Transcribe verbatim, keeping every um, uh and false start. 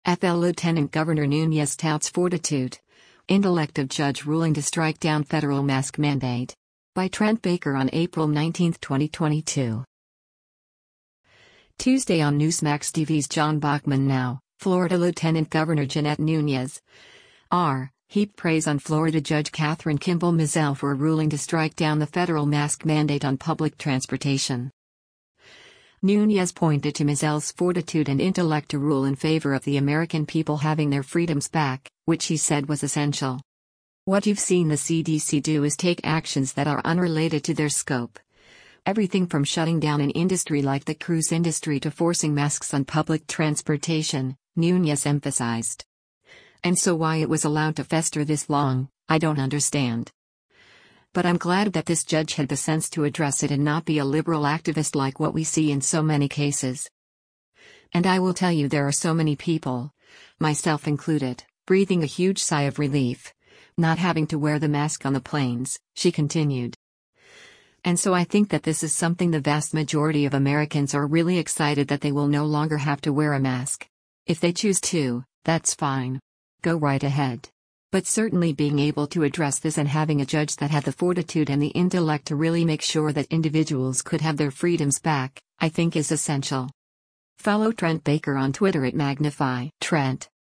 F L Lieutenant Governor Nunes touts fortitude. Intellect of judge ruling to strike down federal mask mandate. By Trent Baker on April nineteenth, twenty twenty-two. Tuesday on Newsmax T V's John Bachman Now, Florida Lieutenant Governor Jeanette Nunes R. heaped praise on Florida Judge Catherine Kimball Mizelle for a ruling to strike down the federal mask mandate on public transportation. Nunes pointed to Mizelle's fortitude and intellect to rule in favor of the American people having their freedoms back, which he said was essential. What you've seen the C D C do is take actions that are unrelated to their scope. Everything from shutting down an industry like the cruise industry to forcing masks on public transportation, Nunes emphasized. And so why it was allowed to fester this long, I don't understand. But I'm glad that this judge had the sense to address it and not be a liberal activist like what we see in so many cases. And I will tell you, there are so many people, myself included, breathing a huge sigh of relief, not having to wear the mask on the planes, she continued. And so I think that this is something the vast majority of Americans are really excited that they will no longer have to wear a mask. If they choose to, that's fine. Go right ahead. But certainly being able to address this and having a judge that had the fortitude and the intellect to really make sure that individuals could have their freedoms back, I think is essential. Follow Trent Baker on Twitter at Magnify Trent.